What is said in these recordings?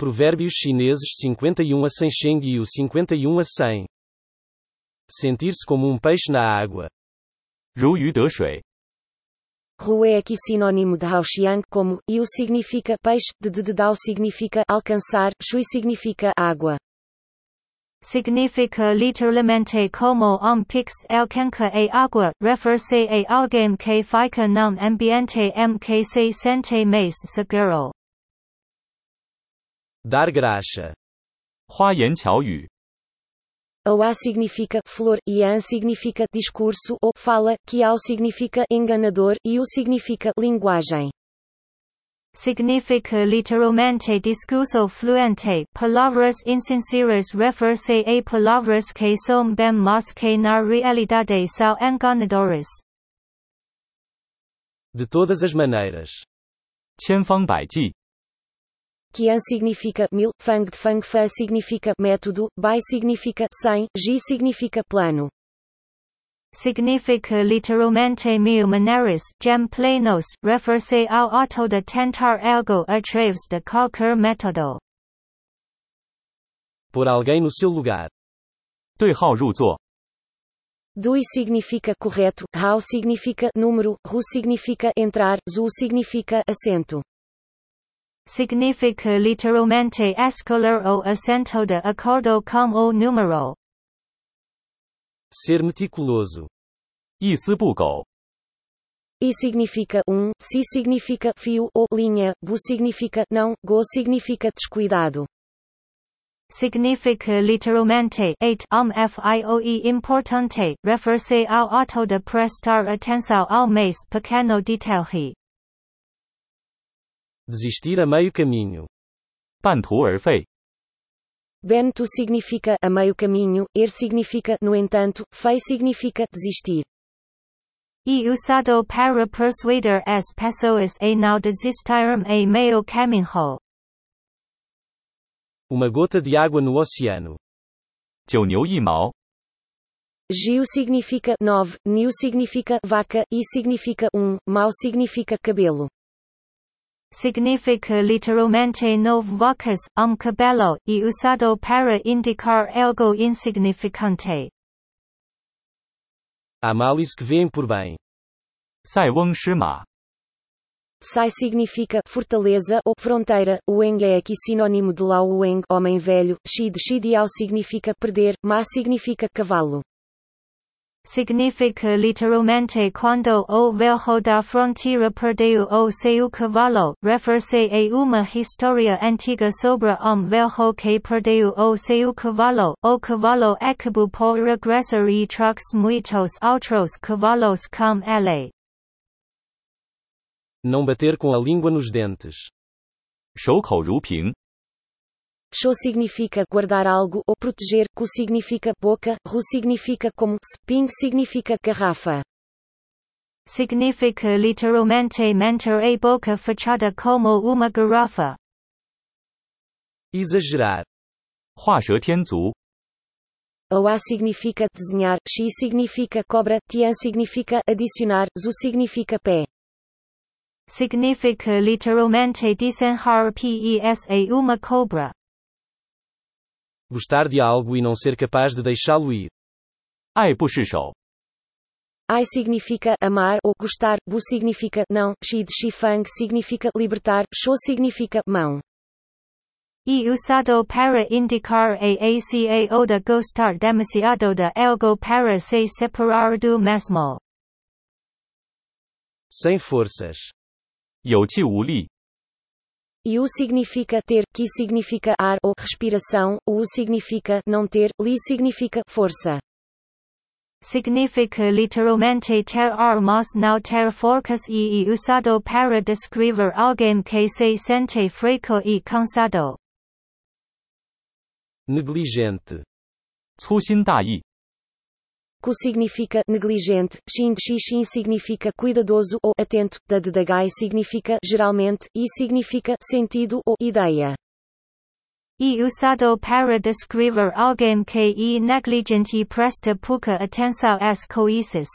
Provérbios chineses 51 a 100 Sheng Yu 51 a 100. Sentir-se como um peixe na água. 如鱼得水。 Ru é aqui sinônimo de Haoxiang como, Yu significa peixe, de Dao significa alcançar, Shui significa água. Significa literalmente como pix alcança a água, refere-se a alguém que fica num ambiente que se sente mais seguro. Dar graxa. 花言巧语。 Oa significa flor, Yan significa discurso ou fala, Kiao significa enganador e U significa linguagem. Significa literalmente discurso fluente, palavras insinceras refere-se a palavras que são bem mas que na realidade são enganadoras. De todas as maneiras. 千方百计。 Qian significa mil, Fang de Fang Fa significa método, Bai significa 100, Ji significa plano. Significa literalmente mil maneiras, gem planos, refere-se ao ato de tentar algo através de qualquer método. Pôr alguém no seu lugar. 对号入座。 Dui significa correto, Hao significa número, Ru significa entrar, Zu significa assento. Significa literalmente escolher o assento de acordo com o número. Ser meticuloso. 一丝不苟。 I significa Si significa fio ou linha, Bu significa não, Go significa descuidado. Significa literalmente fioe importante, refere-se ao ato de prestar atenção ao mais pequeno detalhe. Desistir a meio caminho. 半途而废。 Bento significa a meio caminho, significa no entanto, Fei significa desistir. E usado para persuadir as pessoas a não desistirem a meio caminho. Uma gota de água no oceano. 九牛一毛。 Giu significa 9, Niu significa vaca, I significa Mau significa cabelo. Significa literalmente 9 vacas, cabelo, e usado para indicar algo insignificante. Há males que vêm por bem. 塞翁失马。 Sai significa fortaleza ou fronteira, Ueng é aqui sinônimo de Lao Ueng, homem velho, Shi de Shidiao significa perder, Ma significa cavalo. Significa literalmente quando o velho da fronteira perdeu o seu cavalo, refere-se a uma história antiga sobre velho que perdeu o seu cavalo. O cavalo acabou por regressar e trouxe muitos outros cavalos com ele. Não bater com a língua nos dentes. 守口如瓶。 Sho significa guardar algo ou proteger, Ku significa boca, Ru significa como, Ping significa garrafa. Significa literalmente manter a boca fechada como uma garrafa. Exagerar. 画蛇添足。 Oa significa desenhar, Shi significa cobra, Tian significa adicionar, Zu significa pé. Significa literalmente desenhar pes a uma cobra. Gostar de algo e não ser capaz de deixá-lo ir. 爱不释手。 Ai significa amar ou gostar, Bu significa não, Shi de Shifang significa libertar, Sho significa mão. E usado para indicar a aca de gostar demasiado de algo para se separar do mesmo. Sem forças. 有气无力。 Yu significa ter, Ki significa ar ou respiração, U significa não ter, Li significa força. Significa literalmente ter ar mas não ter forças e usado para descrever alguém que se sente fraco e cansado. Negligente. 粗心大意。 Ku significa negligente, Shin de Shin significa cuidadoso ou atento, de Dagai significa geralmente, I significa sentido ou ideia. E usado para descrever alguém que é negligente e presta pouca atenção às coisas.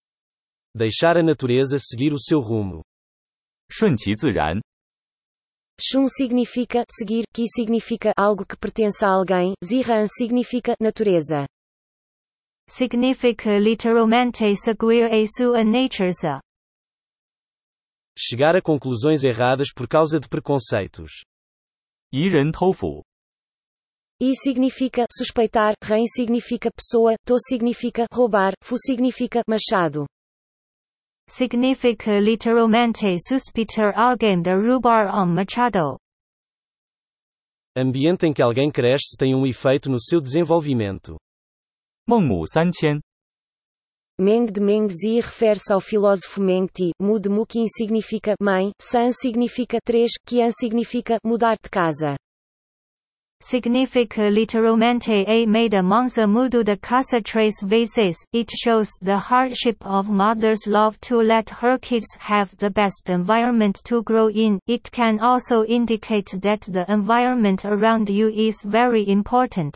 Deixar a natureza seguir o seu rumo. 顺其自然。 Shun significa seguir, Ki significa algo que pertence a alguém, Ziran significa natureza. Significa literalmente seguir a sua natureza. Chegar a conclusões erradas por causa de preconceitos. 疑人偷斧。 I significa suspeitar, Ren significa pessoa, To significa roubar, Fu significa machado. Significa literalmente suspeitar alguém de roubar machado. Ambiente em que alguém cresce tem um efeito no seu desenvolvimento. 孟母3000。 Meng de Mengzi refere-se ao filósofo Meng Ti, Mu de Muqin significa mãe, San significa 3, Qian significa mudar de casa. Significa literalmente a made monza mudo de casa 3 vezes. It shows the hardship of mother's love to let her kids have the best environment to grow in. It can also indicate that the environment around you is very important.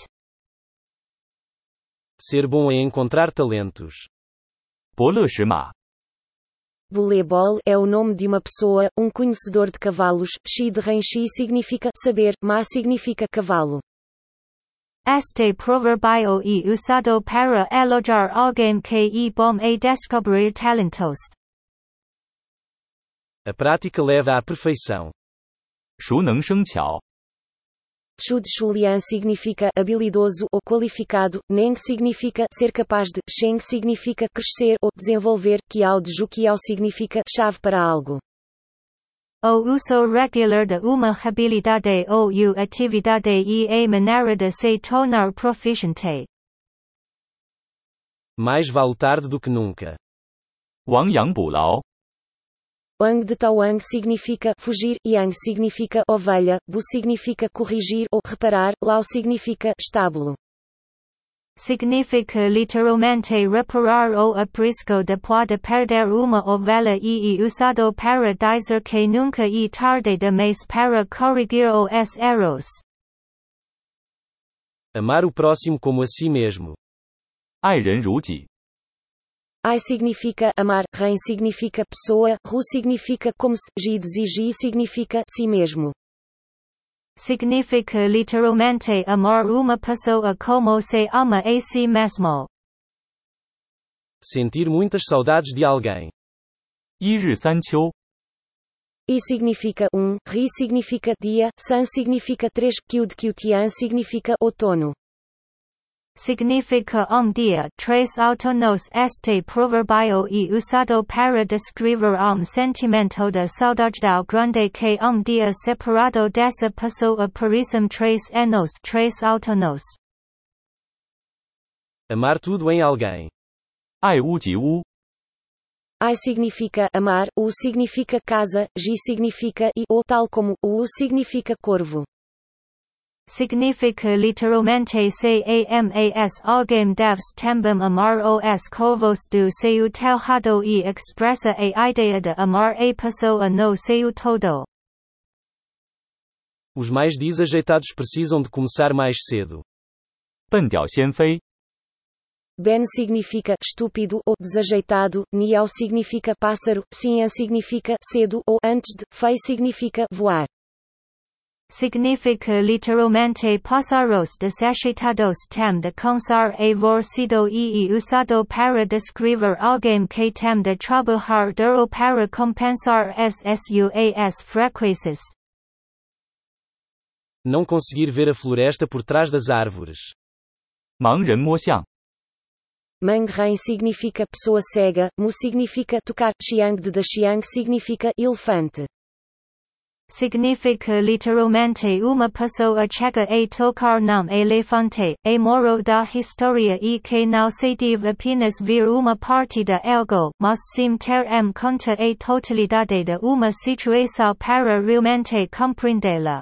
Ser bom em encontrar talentos. 伯乐识马。 Voleibol é o nome de uma pessoa, um conhecedor de cavalos. Shi de Ren Shi significa saber, Ma significa cavalo. Este proverbio e usado para elogiar alguém que é bom a descobrir talentos. A prática leva à perfeição. 熟能生巧。 Shu de Shulian significa habilidoso ou qualificado, Neng significa ser capaz de, Sheng significa crescer ou desenvolver, Kiao de Jukiao significa chave para algo. O uso regular de uma habilidade ou atividade e a maneira de se tornar proficiente. Mais vale tarde do que nunca. 亡羊补牢。 Wang de Tawang significa fugir, Yang significa ovelha, Bu significa corrigir ou reparar, Lao significa estábulo. Significa literalmente reparar o aprisco depois de perder uma ovelha e usado para dizer que nunca é tarde demais para corrigir os erros. Amar o próximo como a si mesmo. 爱人如己。 Ai significa amar, Ren significa pessoa, Ru significa como se, Ji de Ji significa si mesmo. Significa literalmente amar uma pessoa como se ama a si mesmo. Sentir muitas saudades de alguém. 一日三秋。 I significa Ri significa dia, San significa 3, Qiu de Qiutian significa outono. Significa dia, 3 outonos. Este proverbio e usado para descrever sentimento de saudade grande que dia separado dessa pessoa parecem 3 anos, 3 outonos. Amar tudo em alguém. 爱屋及乌。 Ai significa amar, U significa casa, Ji significa ou tal como, U significa corvo. Significa literalmente camas alguém deve também amar os corvos do seu telhado e expressa a ideia de amar a pessoa no seu todo. Os mais desajeitados precisam de começar mais cedo. 笨屌先飞。 Ben significa estúpido ou desajeitado, Niao significa pássaro, Xian significa cedo ou antes de, Fei significa voar. Significa literalmente pásaros desajeitados tem de cansar aborrecido e usado para descrever alguém que tem de trabalhar duro para compensar suas frequências. Não conseguir ver a floresta por trás das árvores. 盲人摸象。 Mang Ren significa pessoa cega, Mu significa tocar, Xiang de Xiang significa elefante. Significa literalmente uma pessoa chega a tocar num elefante, a moral da história e que não se deve apenas ver uma parte de algo, mas sim ter em conta a totalidade de uma situação para realmente compreendê-la.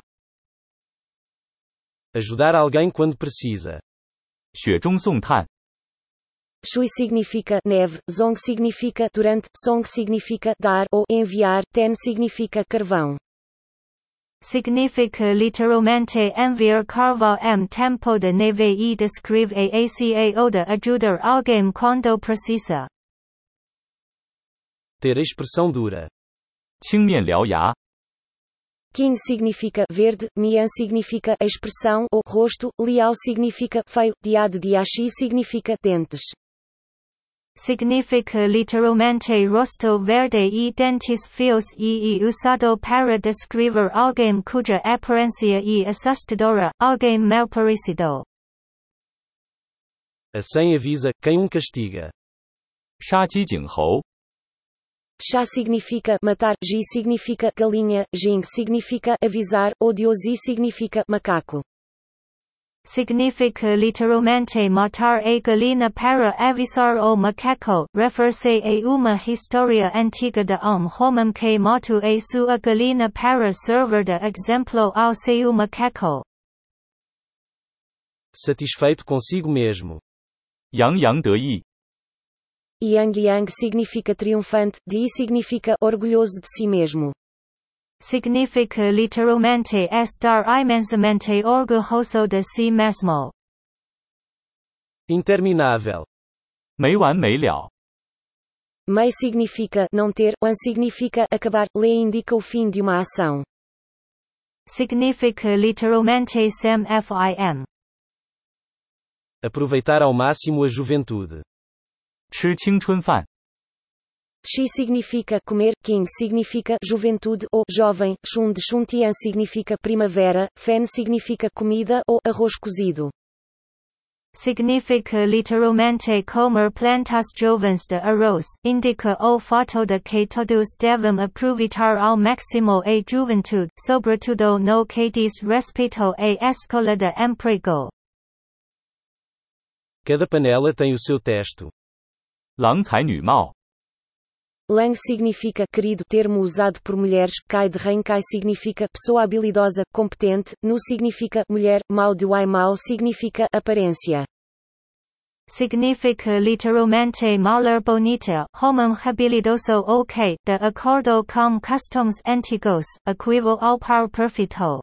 Ajudar alguém quando precisa. 雪中送炭。 Shui significa neve, Zong significa durante, Song significa dar ou enviar, Ten significa carvão. Significa literalmente enviar carvão tempo de neve e descreve a ação de ajudar alguém quando precisa. Ter a expressão dura. 青面獠牙。 King significa verde, Mian significa expressão ou rosto, Liao significa feio, Dia de Diaxi significa dentes. Significa literalmente rosto verde e dentes feos e usado para descrever alguém cuja aparência é assustadora, alguém mal parecido. A 100 avisa, quem castiga. 杀鸡儆猴。 Chá significa matar, Ji significa galinha, Jing significa avisar, Odiosi significa macaco. Significa literalmente matar a galinha para avisar o macaco, refere-se a uma história antiga de homem que matou a sua galinha para servir de exemplo ao seu macaco. Satisfeito consigo mesmo. 洋洋得意。 Yang Yang significa triunfante, Di significa orgulhoso de si mesmo. Significa literalmente estar imensamente orgulhoso de si mesmo. Interminável. 没完没了。 Mei significa não ter, Wan significa acabar, Le indica o fim de uma ação. Significa literalmente sem fim. Aproveitar ao máximo a juventude. 吃青春饭。 Xi significa comer, King significa juventude ou jovem, Shun de Shuntian significa primavera, Fen significa comida ou arroz cozido. Significa literalmente comer plantas jovens de arroz, indica o fato de que todos devem aproveitar ao máximo a juventude, sobretudo no que diz respeito à escolha de emprego. Cada panela tem o seu testo. 郎才女貌。 Lang significa querido, termo usado por mulheres, Kai de Ren Kai significa pessoa habilidosa, competente, Nu significa mulher, Mao de Wai Mao significa aparência. Significa literalmente mulher bonita, homem habilidoso ok, de acordo com costumes antigos, equivalente ao par perfeito.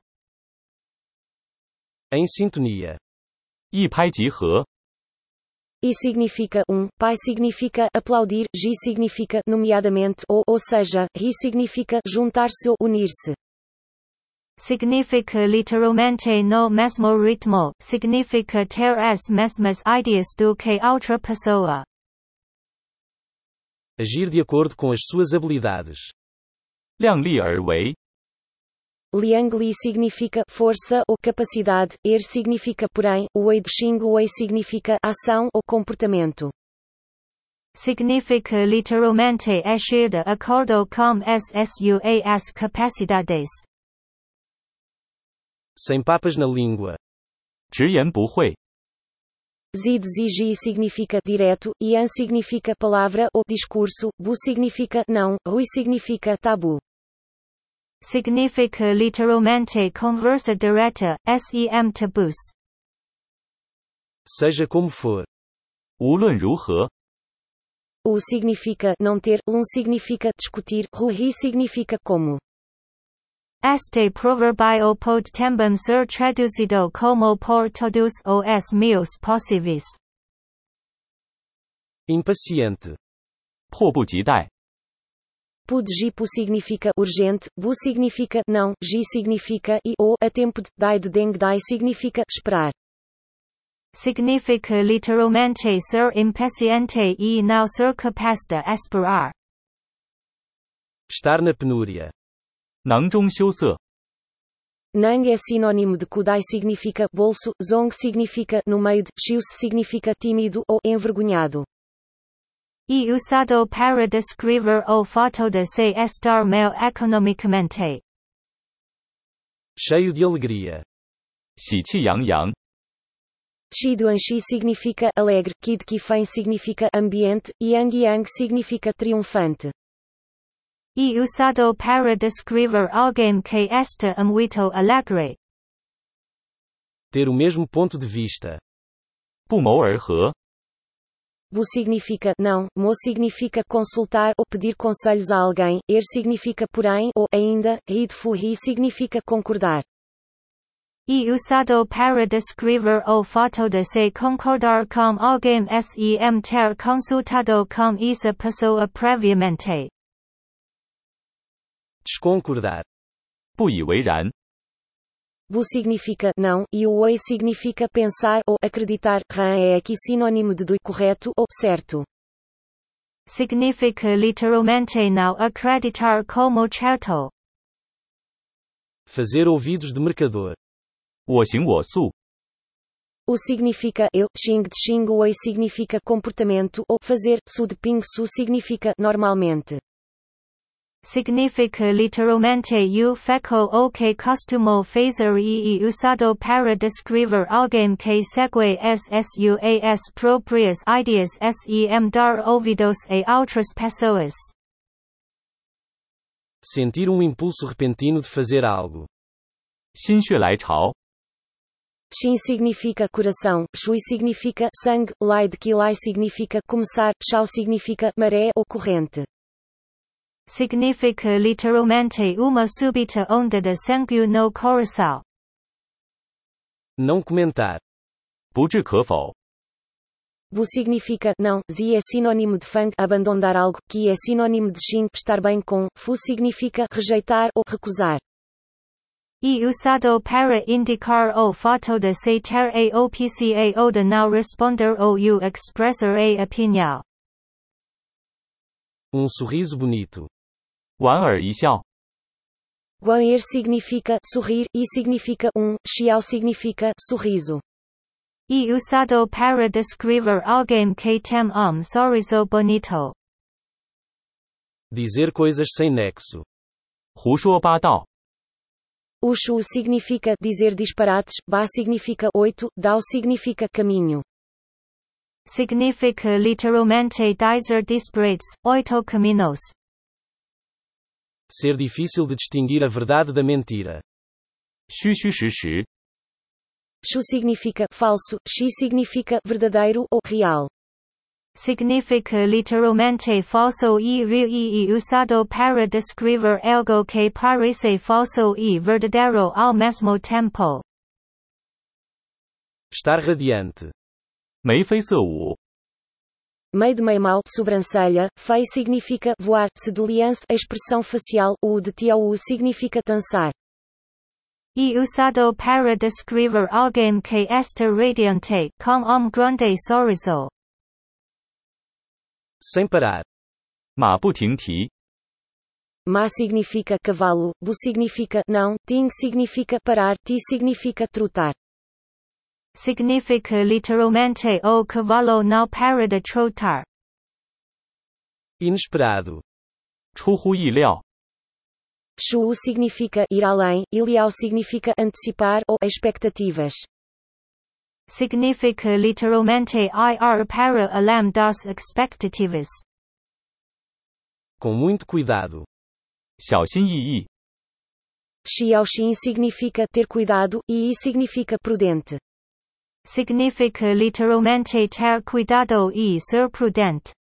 Em sintonia. 一拍即合。 I significa pai significa aplaudir, Ji significa nomeadamente ou seja, Ri significa juntar-se ou unir-se. Significa literalmente no mesmo ritmo, significa ter as mesmas ideias do que outra pessoa. Agir de acordo com as suas habilidades. 量力而为。 Liang Li significa força ou capacidade, significa porém, Wei de Xing Wei significa ação ou comportamento. Significa literalmente agir de acordo com as suas capacidades. Sem papas na língua. 直言不讳。 Zid Ziji significa direto, Yan significa palavra ou discurso, Bu significa não, Rui significa tabu. Significa literalmente conversa direta, sem tabus. Seja como for. 无论如何。 U significa não ter, Lun significa discutir, Ri significa como. Este proverbio pode também ser traduzido como por todos os meus possíveis. Impaciente. 迫不及待。 Pu de Jipu significa urgente, Bu significa não, Ji significa e ou a tempo de, Dai de Deng Dai significa esperar. Significa literalmente ser impaciente e não ser capaz de esperar. Estar na penúria. 囊中羞涩。 Nang é sinônimo de Kudai significa bolso, Zong significa no meio de, Xius significa tímido ou envergonhado. E usado para descrever o fato de se estar mal economicamente. Cheio de alegria. 喜气洋洋。 Shi Duanxi significa alegre, Kid Kifeng significa ambiente, Yang Yang significa triunfante. E usado para descrever alguém que está muito alegre. Ter o mesmo ponto de vista. 不谋而合。 Bu significa não, Mo significa consultar ou pedir conselhos a alguém, significa porém ou ainda, Ri de Fu Ri significa concordar. E usado para descrever o fato de se concordar com alguém sem ter consultado com essa pessoa previamente. Desconcordar. 不以为然。 Bu significa não, e o oi significa pensar ou acreditar. Ran é aqui sinônimo de do correto ou certo. Significa literalmente não acreditar como certo. Fazer ouvidos de mercador. 我行我素。 O significa eu, xing de xing, o oi significa comportamento ou fazer, su de ping su significa normalmente. Significa literalmente o feco o que costumo fazer e usado para descrever alguém que segue suas próprias ideias sem dar ouvidos a outras pessoas. Sentir um impulso repentino de fazer algo. 心血来潮。 Xin significa coração, shui significa sangue, lai de que lai significa começar, chao significa maré ou corrente. Significa literalmente uma súbita onda de sangue no coração. Não comentar. 不置可否。 Bu significa não, zi é sinônimo de fang, abandonar algo, ki é sinônimo de xin, estar bem com, fu significa rejeitar ou recusar. E usado para indicar o fato de se ter a opção ou de não responder ou expressar a opinião. Sorriso bonito. 莞尔一笑。 Guan'er significa sorrir, e significa xiao significa sorriso. E usado para descrever alguém que tem sorriso bonito. Dizer coisas sem nexo. 胡说八道。 Shu significa dizer disparates, ba significa 8, dao significa caminho. Significa literalmente dizer disparates, 8 caminos. Ser difícil de distinguir a verdade da mentira. 虚虚实实。 Shu significa falso, xi significa verdadeiro ou real. Significa literalmente falso e real e usado para descrever algo que parece falso e verdadeiro ao mesmo tempo. Estar radiante. 眉飞色舞。 Meio de meio-mal, sobrancelha, fei significa voar, se de liance, a expressão facial, o de tiao significa dançar. E usado para descrever alguém que está radiante, com grande sorriso. Sem parar. 马不停蹄。 Ma significa cavalo, bu significa não, ting significa parar, ti significa trotar. Significa literalmente o cavalo não para de trotar. Inesperado. 出乎意料。 Shu significa ir além, iliao significa antecipar ou expectativas. Significa literalmente ir para além das expectativas. Com muito cuidado. 小心翼翼。 Xiaoxin significa ter cuidado, e significa prudente. Significa literalmente ter cuidado e ser prudente.